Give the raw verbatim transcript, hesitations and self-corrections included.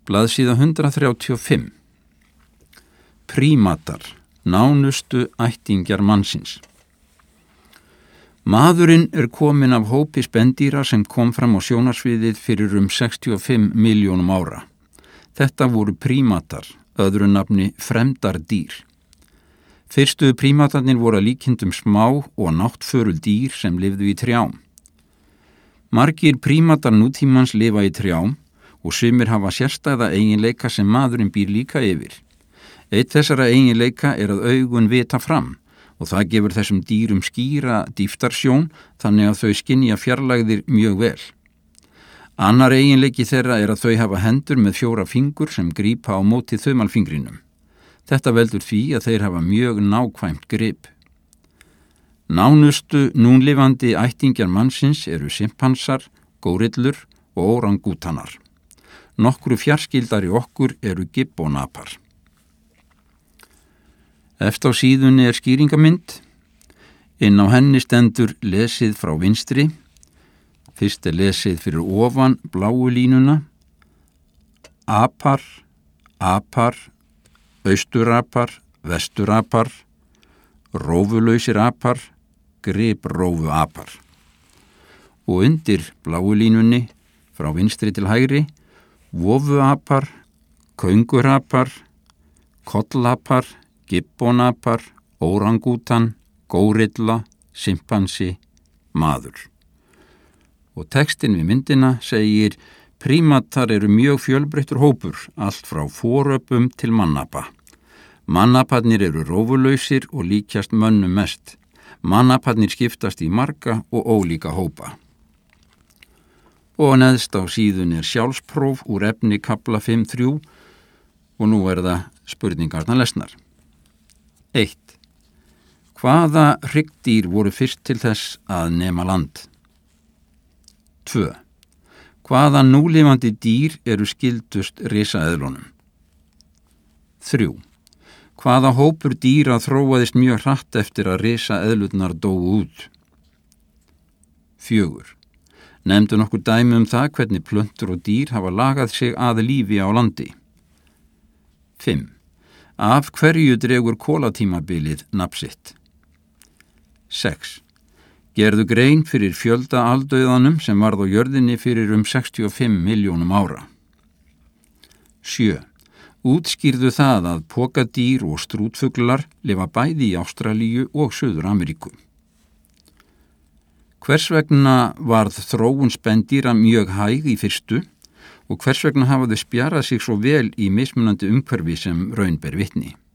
Blaðsíða hundrað þrjátíu og fimm. Prímatar, nánustu ættingjar mannsins. Maðurinn er kominn af hópi spendýra sem kom fram á sjónarsviðið fyrir um sextíu og fimm milljónum ára. Þetta voru prímatar, öðru nafni fremdardýr. Fyrstu prímatarnir voru að líkindum smá og náttförul dýr sem lifðu í trjám. Margir prímatar nútímans lifa í trjám og sumir hafa sérstæða eiginleika sem maðurinn býr líka yfir. Eitt þessara eiginleika er að augun vita fram og það gefur þessum dýrum skýra dýftarsjón þannig að þau skynja fjarlægðir mjög vel. Annar eiginleiki þeirra er að þau hafa hendur með fjóra fingur sem grípa á móti þumalfingrinum. Þetta veldur því að þeir hafa mjög nákvæmt grip. Nánustu núnlifandi ættingjar mannsins eru simpansar, górillur og órangútanar. Nokkru fjarskildari okkur eru gibbonapar. Eftir á síðunni er skýringamynd. Inn á henni stendur lesið frá vinstri. Fyrst er lesið fyrir ofan bláu línuna. Apar, apar, austurapar, vesturapar, rófulausir apar, griprófu apar. Og undir bláu línunni, frá vinstri til hægri, vofuapar, köngurapar, kollapar, gibbonapar, órangútan, górilla, simpansi, maður. Og textin við myndina segir: prímatar eru mjög fjölbreyttur hópur, allt frá foröpum til mannapa. Mannaparnir eru rófulausir og líkjast mönnum mest. Mannaparnir skiptast í marga og ólíka hópa. Og neðst á síðunni er sjálfspróf úr efni kafla fimm þrjú og nú er það spurningarnar lesnar. eitt. Hvaða hryggdýr voru fyrst til þess að nema land? tvö. Hvaða núlifandi dýr eru skyldust risaeðlunum? þrjú. Hvaða hópur dýra þróaðist mjög hratt eftir að risaeðlurnar dóu út? fjögur. Nefndu nokkur dæmi um það hvernig plöntur og dýr hafa lagað sig að lífi á landi. fimm. Af hverju dregur kolatímabilið nafn sitt? sex. Gerðu grein fyrir fjölda aldauðanum sem varð á jörðinni fyrir um sextíu og fimm milljónum ára. sjö. Útskýrðu það að pokadýr og strútfuglar lifa bæði í Ástralíu og Suður-Ameríku. Hvers vegna varð þróun spendýra mjög hæg í fyrstu og hvers vegna hafa þau spjarað sig svo vel í mismunandi umhverfi sem raun ber vitni?